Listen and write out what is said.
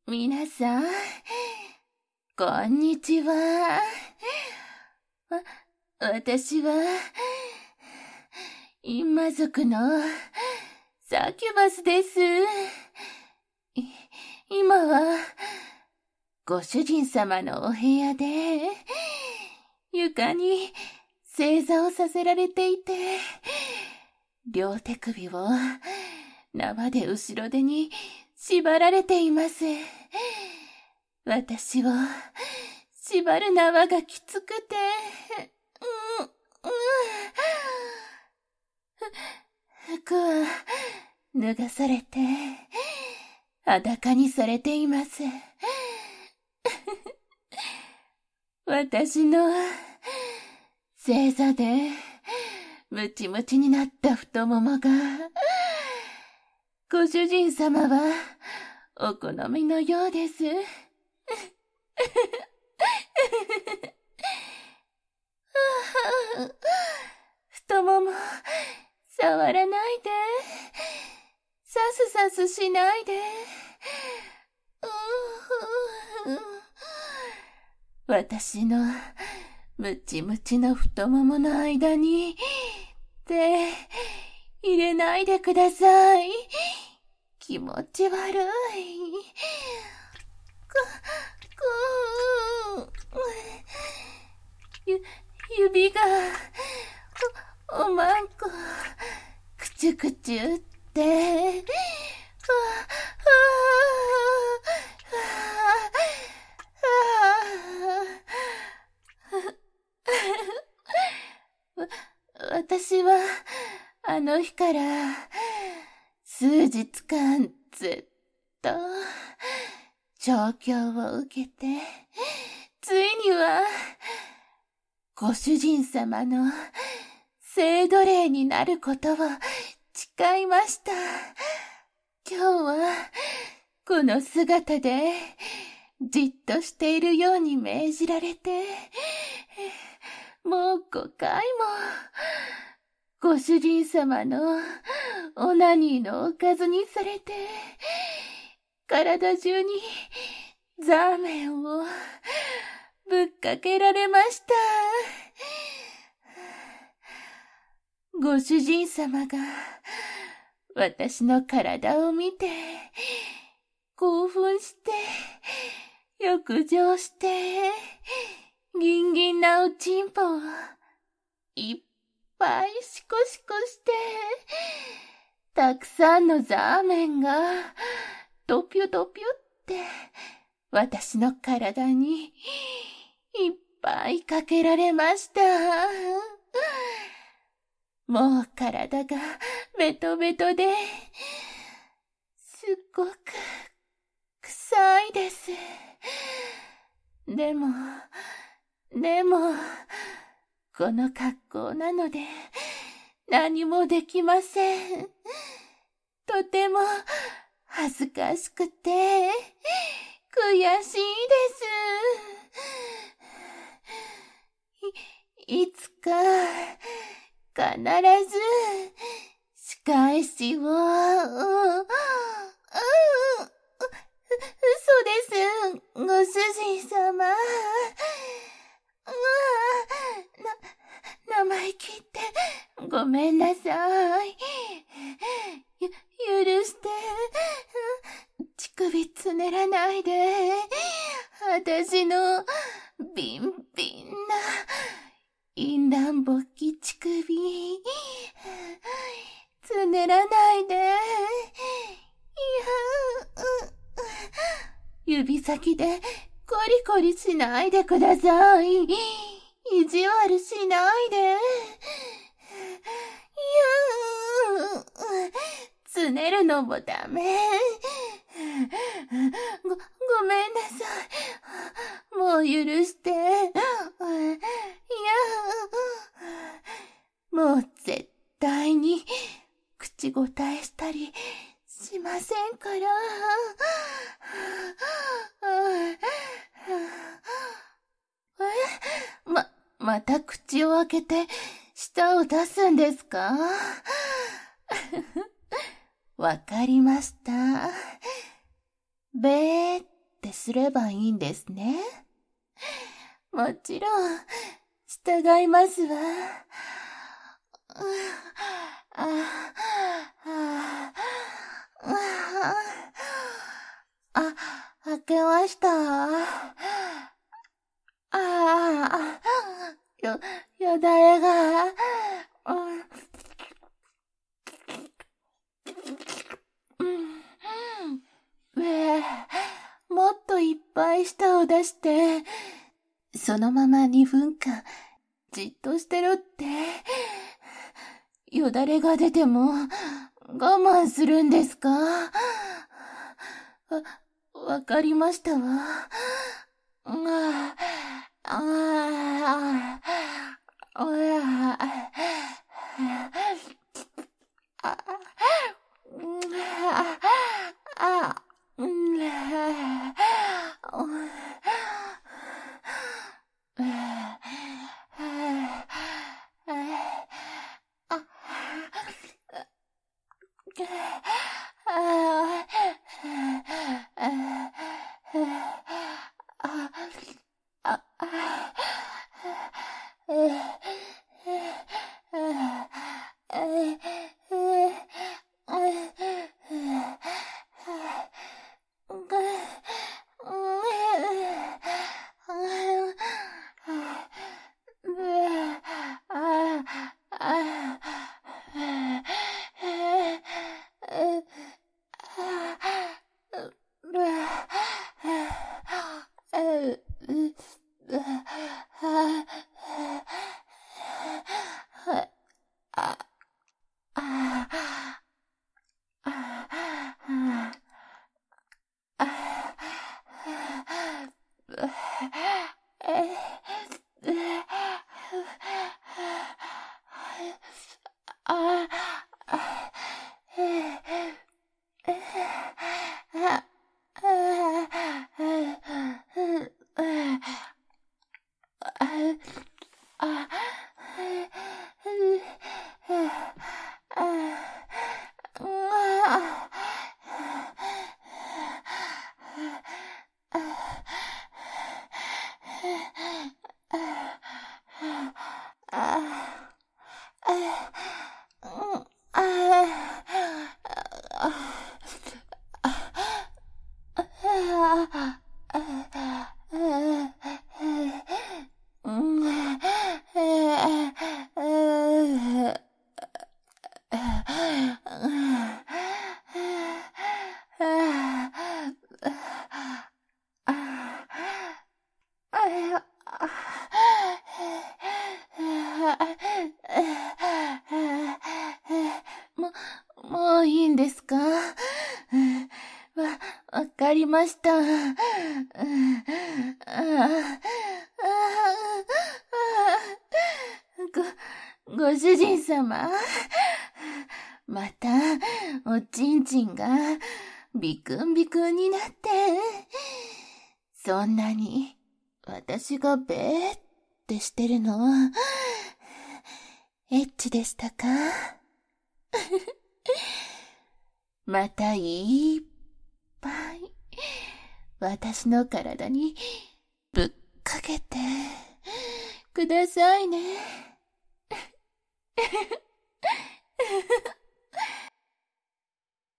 みなさん、こんにちは。私は、インマ族のサキュバスです。今は、ご主人様のお部屋で、床に正座をさせられていて、両手首を縄で後ろ手に縛られています。私を縛る縄がきつくて、服は脱がされて、裸にされています。私の正座でムチムチになった太ももが、ご主人様はお好みのようです。太もも触らないで、さすさすしないで。私のムチムチの太ももの間に手入れないでください。気持ち悪い。指がおまんこくちゅくちゅって私はあの日から数日間ずっと調教を受けて、ついにはご主人様の聖奴隷になることを誓いました。今日はこの姿でじっとしているように命じられて、もう5回もご主人様のオナニーのおかずにされて、体中にザーメンをぶっかけられました。ご主人様が私の体を見て興奮して浴場してギンギンなおちんぽをいっぱいシコシコしてたくさんのザーメンがドピュドピュって私の体にいっぱいかけられました。もう体がベトベトで、すっごく臭いです。でも、この格好なので何もできません。とても恥ずかしくて悔しいです。いつか必ず仕返しを。嘘です、ご主人様。生意気ってごめんなさい。許して。乳首つねらないで。私のビンビンな淫乱勃起乳首つねらないで。いや、指先でコリコリしないでください。意地悪しないで。いや、つねるのもダメ。ごめんなさい。もう許して。いや、もう絶対に口答えしたりしませんから。また口を開けて舌を出すんですか？わかりました。べーっってすればいいんですね。もちろん、従いますわ。開けました。よだれが、もっといっぱい舌を出して、そのまま2分間、じっとしてるって。よだれが出ても、我慢するんですか？わかりましたわ。もういいんですか？わかりました。ご主人様。また、おちんちんが、ビクンビクンになって、そんなに、私がべーってしてるのは、エッチでしたか？またいっぱい、私の体にぶっかけてくださいね。